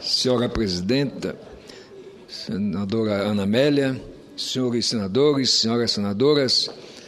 Senhora Presidenta, Senadora Ana Amélia, senhores senadores, senhoras senadoras,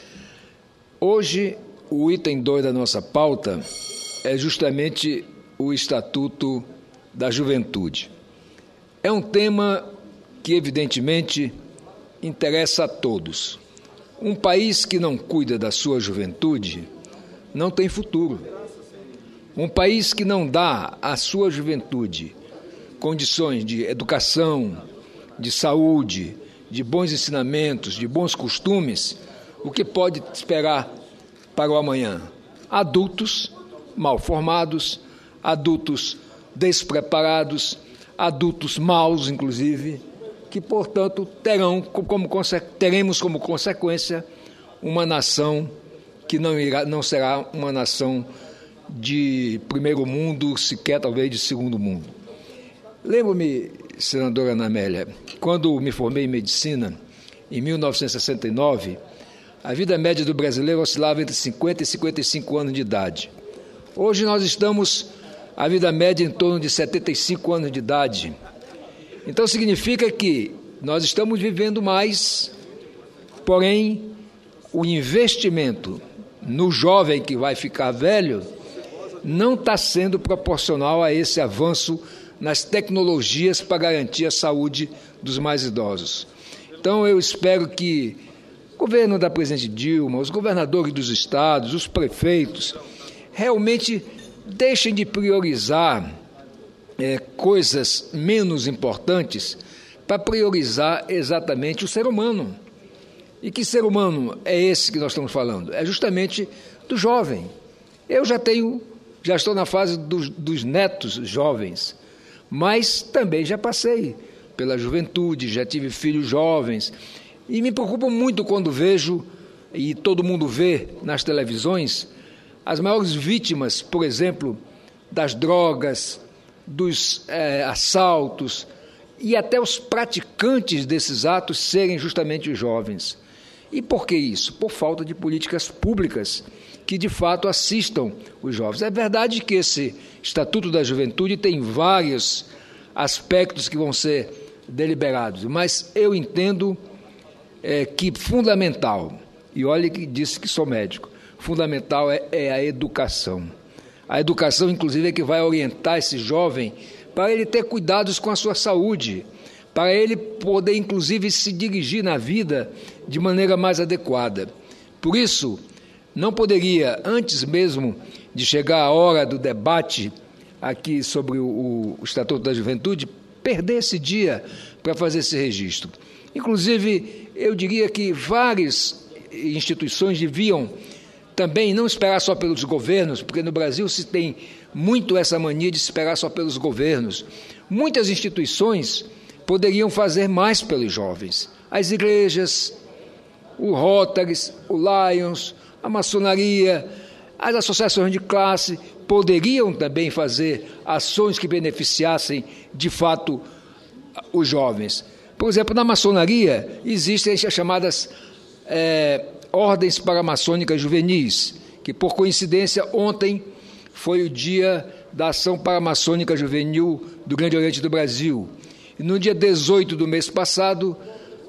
hoje o item 2 da nossa pauta é justamente o Estatuto da Juventude. É um tema que, evidentemente, interessa a todos. Um país que não cuida da sua juventude não tem futuro. Um país que não dá à sua juventude condições de educação, de saúde, de bons ensinamentos, de bons costumes, o que pode esperar para o amanhã? Adultos mal formados, adultos despreparados, adultos maus, inclusive, que, portanto, teremos como consequência uma nação que não será uma nação de primeiro mundo, sequer talvez de segundo mundo. Lembro-me, senadora Ana Amélia, quando me formei em medicina, em 1969, a vida média do brasileiro oscilava entre 50 e 55 anos de idade. Hoje nós estamos, a vida média em torno de 75 anos de idade. Então significa que nós estamos vivendo mais, porém o investimento no jovem que vai ficar velho não está sendo proporcional a esse avanço nas tecnologias para garantir a saúde dos mais idosos. Então eu espero que o governo da presidente Dilma, os governadores dos estados, os prefeitos, realmente deixem de priorizar coisas menos importantes para priorizar exatamente o ser humano. E que ser humano é esse que nós estamos falando? É justamente do jovem. Eu já estou na fase dos netos jovens, mas também já passei pela juventude, já tive filhos jovens, e me preocupo muito quando vejo, e todo mundo vê nas televisões, as maiores vítimas, por exemplo, das drogas, dos assaltos, e até os praticantes desses atos serem justamente os jovens. E por que isso? Por falta de políticas públicas que, de fato, assistam os jovens. É verdade que esse Estatuto da Juventude tem vários aspectos que vão ser deliberados, mas eu entendo que fundamental, e olha que disse que sou médico, fundamental é a educação. A educação, inclusive, é que vai orientar esse jovem para ele ter cuidados com a sua saúde, para ele poder, inclusive, se dirigir na vida de maneira mais adequada. Por isso, não poderia, antes mesmo de chegar a hora do debate aqui sobre o Estatuto da Juventude, perder esse dia para fazer esse registro. Inclusive, eu diria que várias instituições deviam também não esperar só pelos governos, porque no Brasil se tem muito essa mania de esperar só pelos governos. Muitas instituições poderiam fazer mais pelos jovens. As igrejas, o Rotaries, o Lions, a maçonaria, as associações de classe poderiam também fazer ações que beneficiassem, de fato, os jovens. Por exemplo, na maçonaria existem as chamadas ordens paramaçônicas juvenis, que, por coincidência, ontem foi o dia da ação paramaçônica juvenil do Grande Oriente do Brasil. E no dia 18 do mês passado,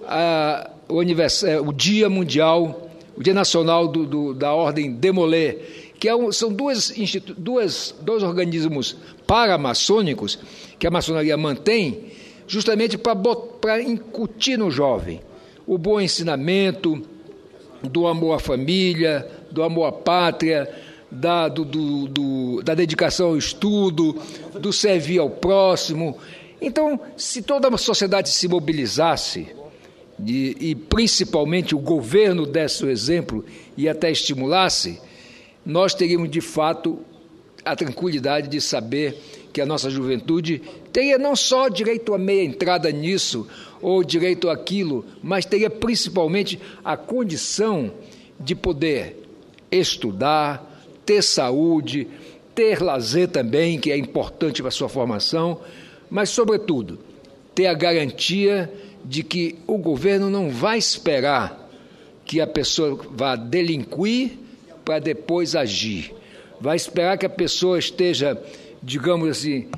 o Dia Mundial, o Dia Nacional da Ordem Demolê, que são dois organismos paramaçônicos que a maçonaria mantém, justamente para incutir no jovem o bom ensinamento do amor à família, do amor à pátria, da dedicação ao estudo, do servir ao próximo. Então, se toda a sociedade se mobilizasse, e principalmente o governo desse o exemplo e até estimulasse, nós teríamos, de fato, a tranquilidade de saber que a nossa juventude teria não só direito a meia entrada nisso, ou direito àquilo, mas teria principalmente a condição de poder estudar, ter saúde, ter lazer também, que é importante para a sua formação, mas, sobretudo, ter a garantia de que o governo não vai esperar que a pessoa vá delinquir para depois agir. Vai esperar que a pessoa esteja, digamos assim,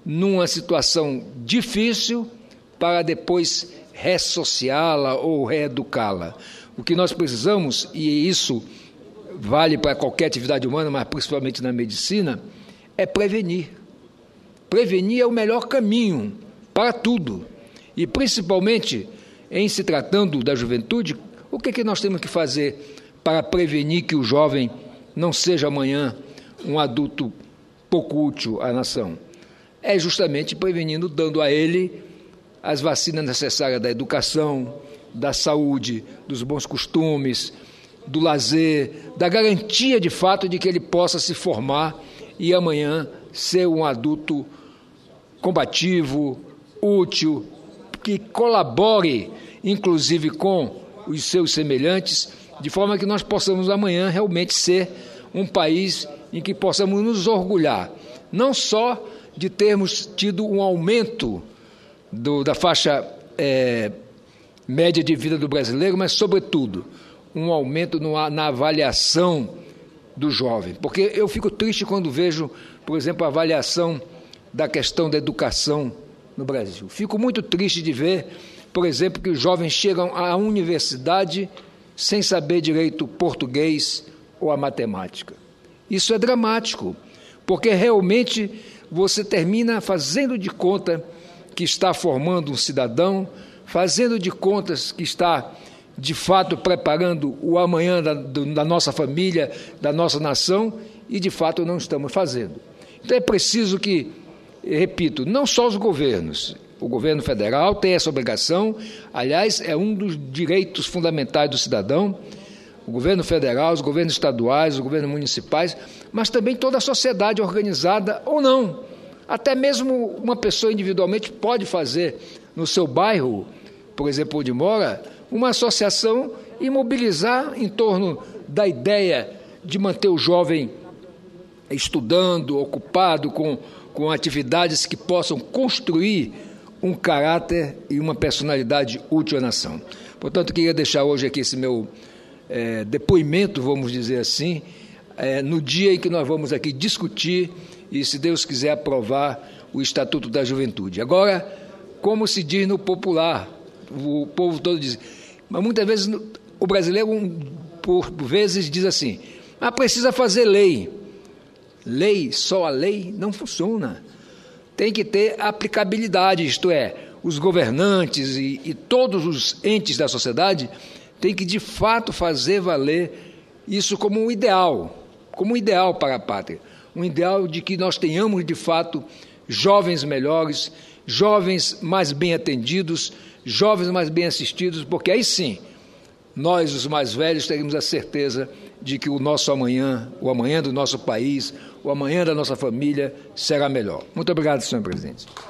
numa situação difícil para depois ressociá-la ou reeducá-la. O que nós precisamos, e isso vale para qualquer atividade humana, mas principalmente na medicina, é prevenir. Prevenir é o melhor caminho para tudo. E principalmente, em se tratando da juventude, o que nós temos que fazer para prevenir que o jovem não seja amanhã um adulto pouco útil à nação? É justamente prevenindo, dando a ele as vacinas necessárias da educação, da saúde, dos bons costumes, do lazer, da garantia de fato de que ele possa se formar e amanhã ser um adulto combativo, útil, que colabore inclusive com os seus semelhantes, de forma que nós possamos amanhã realmente ser um país em que possamos nos orgulhar, não só de termos tido um aumento da faixa média de vida do brasileiro, mas, sobretudo, um aumento na avaliação do jovem. Porque eu fico triste quando vejo, por exemplo, a avaliação da questão da educação no Brasil. Fico muito triste de ver, por exemplo, que os jovens chegam à universidade sem saber direito português ou a matemática. Isso é dramático, porque realmente você termina fazendo de conta que está formando um cidadão, fazendo de contas que está, de fato, preparando o amanhã da nossa família, da nossa nação, e, de fato, não estamos fazendo. Então, é preciso que, repito, não só os governos, o governo federal tem essa obrigação, aliás, é um dos direitos fundamentais do cidadão, o governo federal, os governos estaduais, os governos municipais, mas também toda a sociedade organizada ou não. Até mesmo uma pessoa individualmente pode fazer no seu bairro, por exemplo, onde mora, uma associação e mobilizar em torno da ideia de manter o jovem estudando, ocupado com atividades que possam construir um caráter e uma personalidade útil à nação. Portanto, queria deixar hoje aqui esse meu depoimento, vamos dizer assim, no dia em que nós vamos aqui discutir e, se Deus quiser, aprovar o Estatuto da Juventude. Agora, como se diz no popular, o povo todo diz, mas muitas vezes o brasileiro, por vezes, diz assim, mas precisa fazer lei. Lei, só a lei, não funciona. Tem que ter aplicabilidade, isto é, os governantes e todos os entes da sociedade têm que, de fato, fazer valer isso como um ideal para a pátria. Um ideal de que nós tenhamos, de fato, jovens melhores, jovens mais bem atendidos, jovens mais bem assistidos, porque aí sim, nós, os mais velhos, teremos a certeza de que o nosso amanhã, o amanhã do nosso país, o amanhã da nossa família será melhor. Muito obrigado, senhor presidente.